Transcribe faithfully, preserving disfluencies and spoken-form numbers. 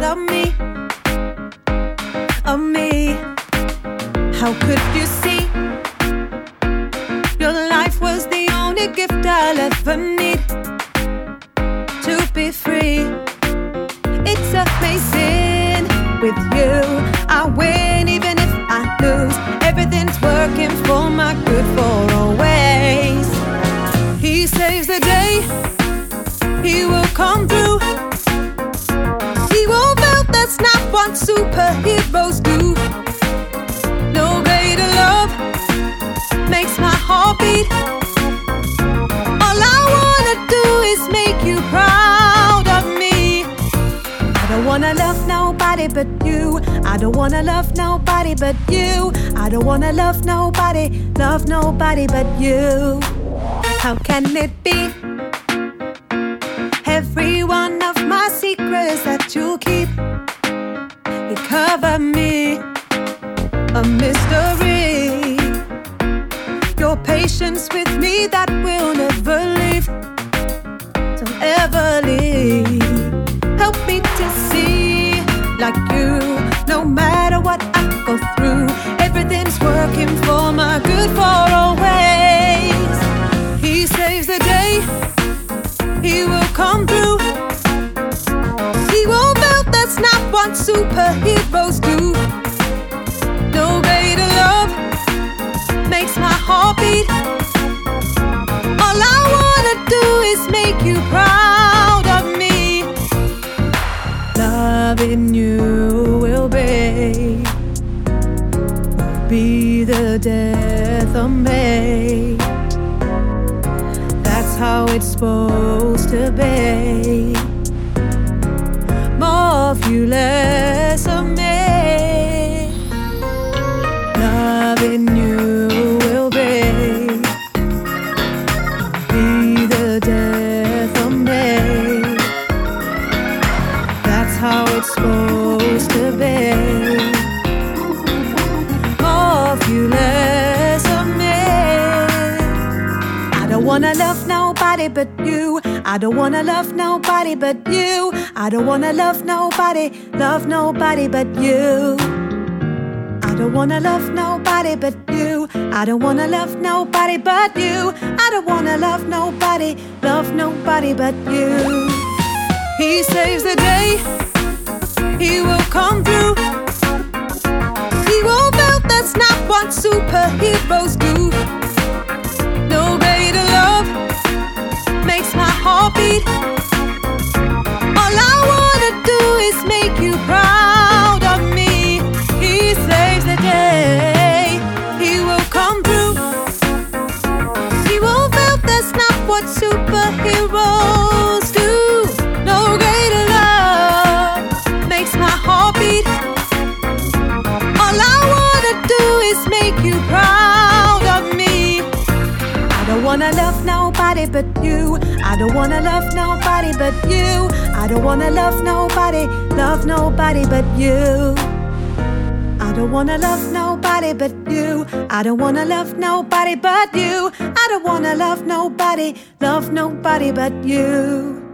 of me, of me. How could you see? Your life was the only gift I'll ever need to be free. It's amazing. With you I win even if I lose. Everything's working for my good for always. He saves the day, he will come through. He won't fail, that's not what superheroes do. No greater love makes my heart beat. All I wanna do is make you proud of me. I don't wanna love nobody but you. I don't wanna love nobody but you. I don't wanna love nobody, love nobody but you. How can it be? Every one of my secrets that you keep, you cover me, a mystery. Your patience with me that will never leave, don't ever leave. Help me to see like you, no matter what I go through, everything's working for my good for always. He saves the day, he will come through. He won't fail, that's not what superheroes do. No greater love makes my heart beat. All I wanna do is make you proud of me. Loving you will be, will be the death of me. That's how it's supposed to be. More of you, less of me. Loving you will be, be the death of me. That's how it's supposed to be. More of you, less of me. I don't wanna love nobody but you. I don't wanna love nobody but you. I don't wanna love nobody, love nobody but you. I don't wanna love nobody but you. I don't wanna love nobody but you. I don't wanna love nobody, love nobody but you. He saves the day, he will come through. He won't fail, that's not what superheroes do. No greater love makes my heart beat. All I wanna do is make you proud of me. He saves the day, he will come through. He won't fail, that's not what superheroes do. No greater love makes my heart beat. All I wanna do is make you proud of me. I don't wanna love nobody but you. I don't wanna love nobody but you. I don't wanna love nobody, love nobody but you. I don't wanna love nobody but you. I don't wanna love nobody but you. I don't wanna love nobody, love nobody but you.